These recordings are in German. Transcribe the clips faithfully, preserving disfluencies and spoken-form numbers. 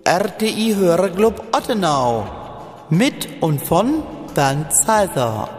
R T I Hörerclub Ottenau. Mit und von Bernd Zeiser.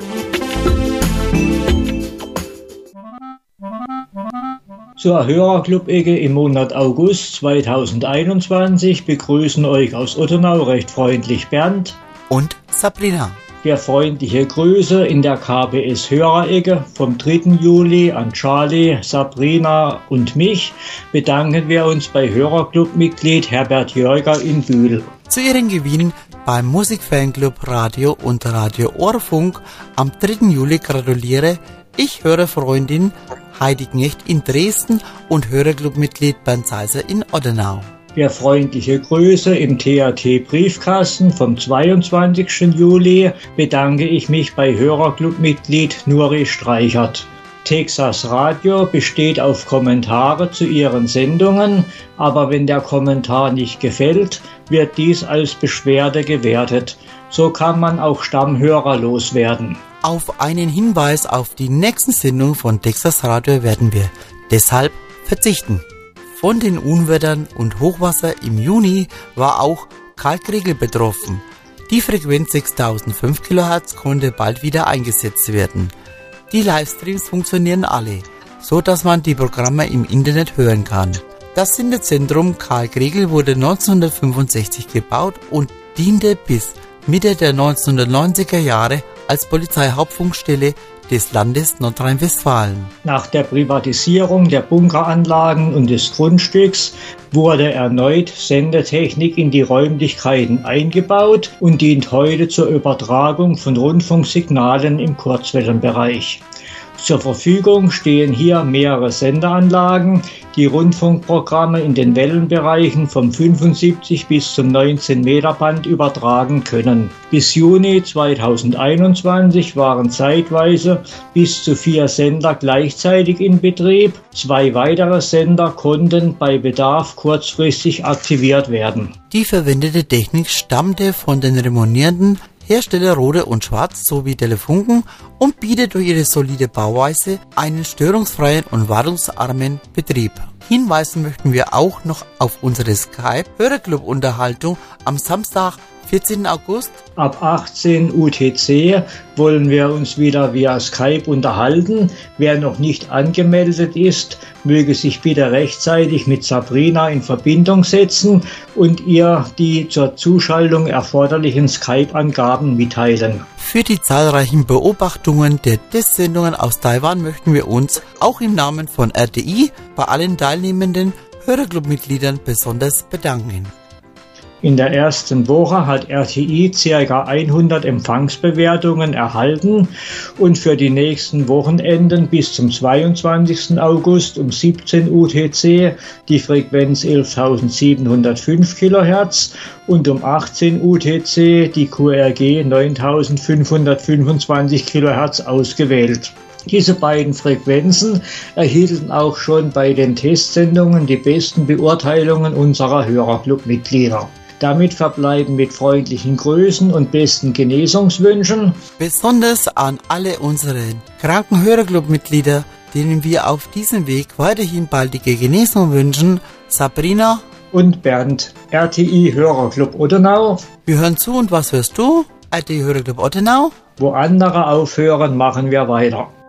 Zur Hörerclub-Ecke im Monat August zweitausendeinundzwanzig begrüßen euch aus Ottenau recht freundlich Bernd und Sabrina. Wir freundliche Grüße in der K B S-Hörerecke vom dritten Juli an Charlie, Sabrina und mich bedanken wir uns bei Hörerclub-Mitglied Herbert Jörger in Bühl. Zu ihren Gewinnen beim Musikfanclub Radio und Radio Ohrfunk am dritten Juli gratuliere ich Hörerfreundin Heidi Knecht in Dresden und Hörerclub-Mitglied Bernd Zeiser in Ottenau. Wir freundliche Grüße im T A T-Briefkasten vom zweiundzwanzigsten Juli bedanke ich mich bei Hörerclub-Mitglied Nuri Streichert. Texas Radio besteht auf Kommentare zu ihren Sendungen, aber wenn der Kommentar nicht gefällt, wird dies als Beschwerde gewertet. So kann man auch Stammhörer loswerden. Auf einen Hinweis auf die nächsten Sendungen von Texas Radio werden wir deshalb verzichten. Von den Unwettern und Hochwasser im Juni war auch Kalkriegel betroffen. Die Frequenz sechstausendfünf Kilohertz konnte bald wieder eingesetzt werden. Die Livestreams funktionieren alle, so dass man die Programme im Internet hören kann. Das Sendezentrum Kalkriegel wurde neunzehnhundertfünfundsechzig gebaut und diente bis Mitte der neunzehnhundertneunziger Jahre als Polizeihauptfunkstelle des Landes Nordrhein-Westfalen. Nach der Privatisierung der Bunkeranlagen und des Grundstücks wurde erneut Sendetechnik in die Räumlichkeiten eingebaut und dient heute zur Übertragung von Rundfunksignalen im Kurzwellenbereich. Zur Verfügung stehen hier mehrere Sendeanlagen, die Rundfunkprogramme in den Wellenbereichen vom fünfundsiebzig bis zum neunzehn Meter Band übertragen können. Bis Juni zweitausendeinundzwanzig waren zeitweise bis zu vier Sender gleichzeitig in Betrieb. Zwei weitere Sender konnten bei Bedarf kurzfristig aktiviert werden. Die verwendete Technik stammte von den renommierten Hersteller Rode und Schwarz sowie Telefunken und bietet durch ihre solide Bauweise einen störungsfreien und wartungsarmen Betrieb. Hinweisen möchten wir auch noch auf unsere Skype-Hörerclub-Unterhaltung am Samstag, vierzehnten August. Ab achtzehn U T C wollen wir uns wieder via Skype unterhalten. Wer noch nicht angemeldet ist, möge sich bitte rechtzeitig mit Sabrina in Verbindung setzen und ihr die zur Zuschaltung erforderlichen Skype-Angaben mitteilen. Für die zahlreichen Beobachtungen der Testsendungen aus Taiwan möchten wir uns auch im Namen von R T I bei allen teilnehmenden Hörerclub-Mitgliedern besonders bedanken. In der ersten Woche hat R T I ca. hundert Empfangsbewertungen erhalten und für die nächsten Wochenenden bis zum zweiundzwanzigsten August um siebzehn U T C die Frequenz elftausendsiebenhundertfünf Kilohertz und um achtzehn U T C die Q R G neuntausendfünfhundertfünfundzwanzig Kilohertz ausgewählt. Diese beiden Frequenzen erhielten auch schon bei den Testsendungen die besten Beurteilungen unserer Hörerclub-Mitglieder. Damit verbleiben mit freundlichen Grüßen und besten Genesungswünschen. Besonders an alle unsere kranken Hörerclub-Mitglieder, denen wir auf diesem Weg weiterhin baldige Genesung wünschen, Sabrina und Bernd, R T I Hörerclub Ottenau. Wir hören zu und was hörst du? R T I Hörerclub Ottenau. Wo andere aufhören, machen wir weiter.